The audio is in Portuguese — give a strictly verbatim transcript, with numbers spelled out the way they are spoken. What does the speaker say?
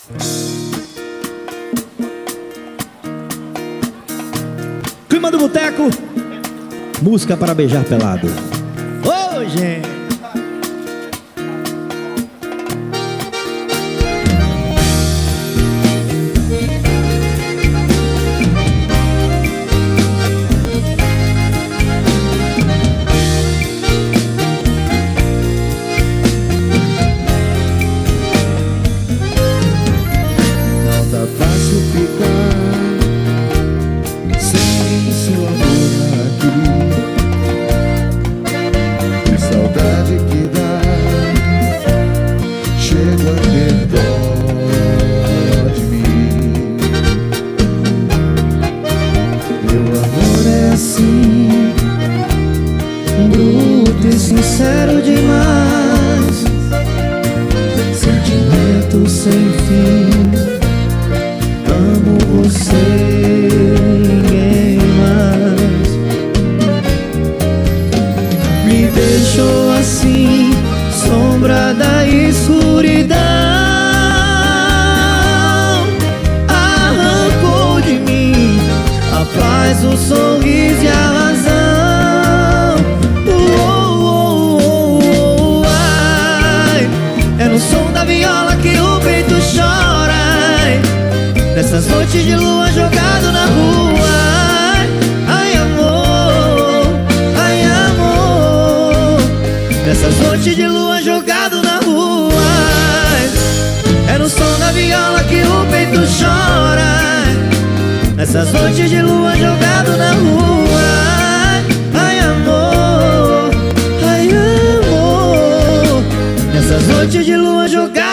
Clima do boteco, música para beijar pelado. Ô, oh, gente! Sincero demais, sentimento sem fim. Amo você, ninguém mais. Me deixou assim, sombra da escuridão. Arrancou de mim a paz, o sorriso e a razão. Nessas noites de lua jogado na rua. Ai, amor, ai, amor. Nessas noites de lua jogado na rua. É no som da viola que o peito chora. Nessas noites de lua jogado na rua. Ai, amor, ai, amor. Nessas noites de lua jogado